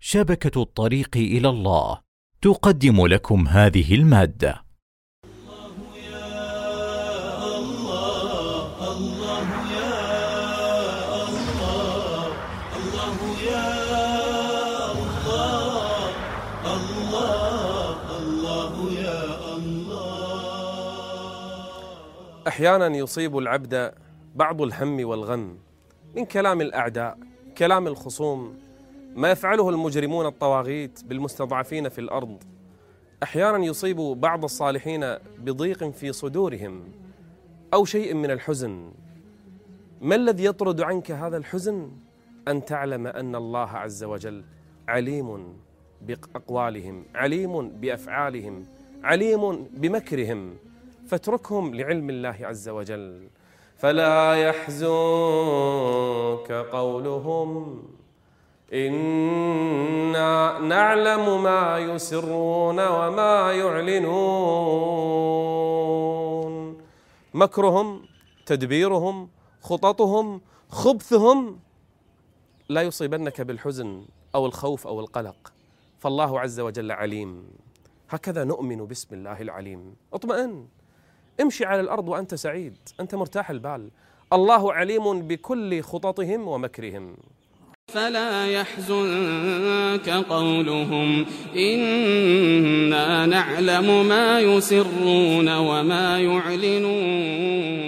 شبكة الطريق إلى الله تقدم لكم هذه المادة. أحيانا يصيب العبد بعض الهم والغم من كلام الأعداء، كلام الخصوم، ما يفعله المجرمون الطواغيت بالمستضعفين في الأرض. أحيانا يصيب بعض الصالحين بضيق في صدورهم أو شيء من الحزن. ما الذي يطرد عنك هذا الحزن؟ أن تعلم أن الله عز وجل عليم بأقوالهم، عليم بأفعالهم، عليم بمكرهم، فاتركهم لعلم الله عز وجل. فلا يحزنك قولهم إنا نعلم ما يسرون وما يعلنون. مكرهم، تدبيرهم، خططهم، خبثهم لا يصيبنك بالحزن أو الخوف أو القلق، فالله عز وجل عليم. هكذا نؤمن باسم الله العليم. اطمئن، امشي على الأرض وأنت سعيد، أنت مرتاح البال، الله عليم بكل خططهم ومكرهم. فلا يحزنك قولهم إنا نعلم ما يسرون وما يعلنون.